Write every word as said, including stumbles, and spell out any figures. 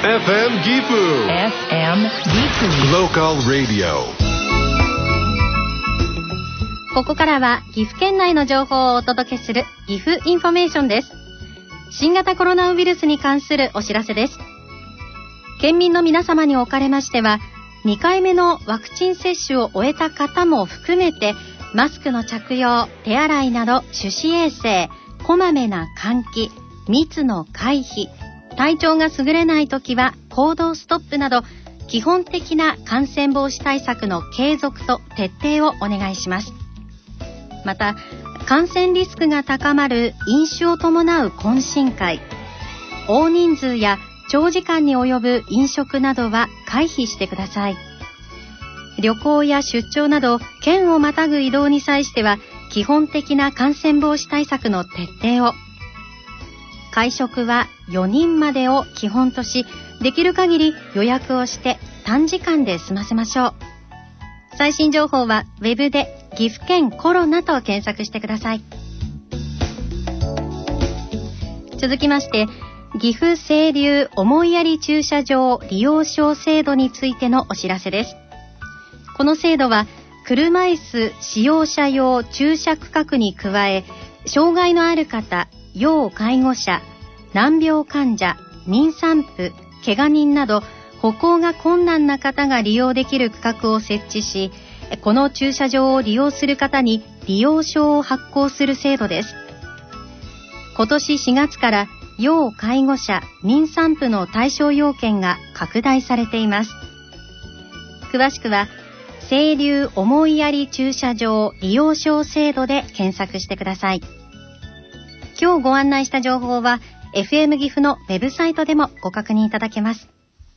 エフエム Gifu エフエム Gifu Local Radio。 ここからは岐阜県内の情報をお届けする岐阜インフォメーションです。新型コロナウイルスに関するお知らせです。県民の皆様におかれましては、にかいめのワクチン接種を終えた方も含めて、マスクの着用、手洗いなど手指衛生、こまめな換気、密の回避、体調が優れないときは行動ストップなど、基本的な感染防止対策の継続と徹底をお願いします。また、感染リスクが高まる飲酒を伴う懇親会、大人数や長時間に及ぶ飲食などは回避してください。旅行や出張など県をまたぐ移動に際しては、基本的な感染防止対策の徹底を。会食はよにんまでを基本とし、できる限り予約をして短時間で済ませましょう。最新情報はウェブで岐阜県コロナと検索してください。続きまして、岐阜清流思いやり駐車場利用証制度についてのお知らせです。この制度は車椅子使用者用駐車区画に加え、障害のある方、要介護者、難病患者、妊産婦、怪我人など歩行が困難な方が利用できる区画を設置し、この駐車場を利用する方に利用証を発行する制度です。今年しがつから要介護者、妊産婦の対象要件が拡大されています。詳しくは清流思いやり駐車場利用証制度で検索してください。今日ご案内した情報は エフエム 岐阜のウェブサイトでもご確認いただけます。